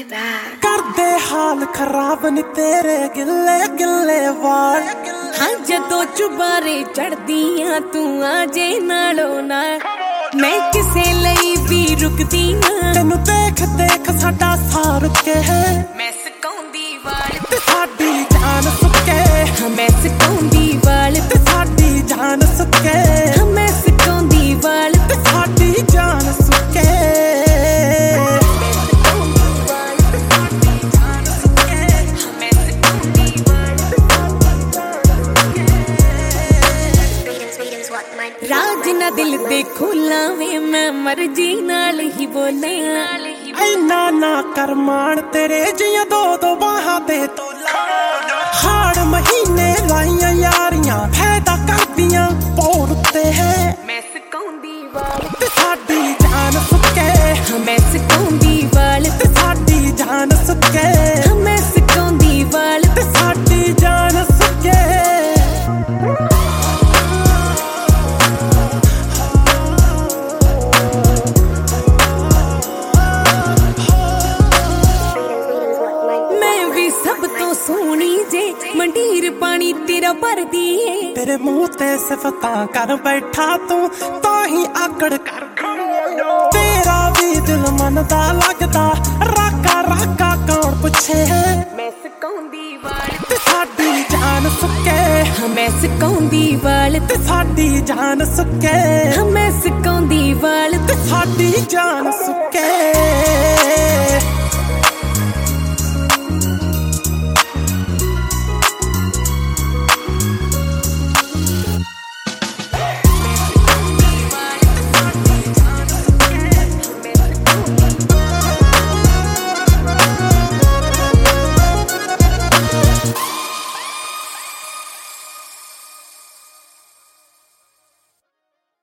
करदे हाल खराब नी तेरे गिले गिले वाल। हाँ जदों चुबारे चढ़दियां तू आजे नालों नाल, मैं किसे लई भी रुकदी ना। तेनू देख देख साडा सार के है, मैं सकाउंदी वाल ते साडी जान सुके। हाँ मैं सकाउंदी वाल ते साडी जान सुके। हाँ मैं सकाउंदी वाल ते साडी जान सुके। राज ना दिल दे खोला वे, मैं मर्जी नाल ही बोले। ऐना ना कर मान तेरे जियां दो दो बाहां ते तोला। हाड़ महीने लाइयां यारियां फायदा करदियां पौर उत्ते है। मैं सकाउंदी वाल ते साडी जान सुके। मैं सकाउंदी वाल ते साडी जान सुके। मैं सकाउंदी वाल ते साडी जान सुके। सब तो सोहनी जे मंडीर पानी तेरा भरदी है। तेरे मुंह ते सिफतां कर बैठा तू, ताही आकड़ कर तेरा भी दिल मनदा लगदा। राका राका कौन पुछे है, मैं सकाउंदी वाल ते साडी जान सुके। मैं सकाउंदी वाल ते साडी जान सुके। मैं सकाउंदी वाल ते साडी जान सुके।